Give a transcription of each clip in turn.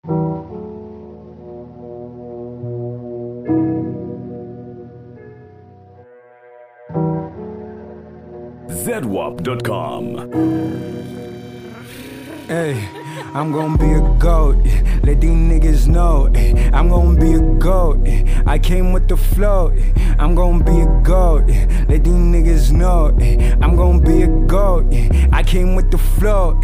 ZWAP.com. Hey, I'm gonna be a goat, let these niggas know. I'm gonna be a goat, I came with the flow. I'm gonna be a goat, let these niggas know. I'm gonna be a goat, I came with the flow.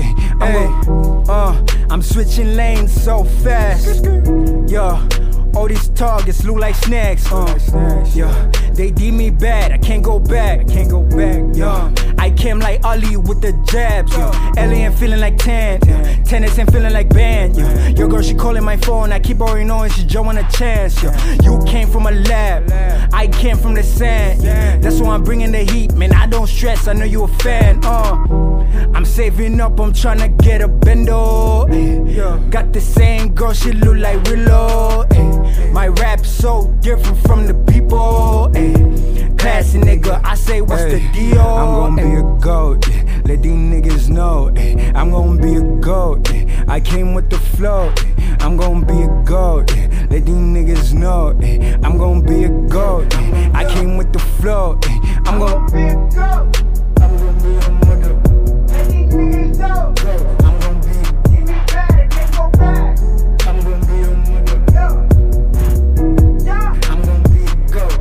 I'm switching lanes so fast. Yo, all these targets look like snacks. Yeah, they did me bad, I can't go back. Yo, I came like Ali with the jabs. Alien feeling like 10. Tennis and feeling like band. Your girl, she calling my phone, I keep already knowing she just want a chance. You came from a lab, I came from the sand. That's why I'm bringing the heat, man. I don't stress, I know you a fan. I'm saving up, I'm tryna get a bendo. Got the same girl, she look like Willow. My rap so different from the people. Classy nigga, I say what's the deal? I'm gonna be a goat, let these niggas know. I'm gonna be a goat, I came with the flow. I'm gonna be a goat, let these niggas know. I'm gonna be a goat, I came with the flow. I'm gonna be a goat, I'm gonna be a mother. Let these niggas know. I'm gonna be, give me back, I can't go back. I'm gonna be a mother. I'm gonna be a goat.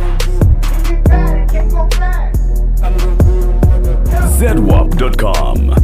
ZWAP.com.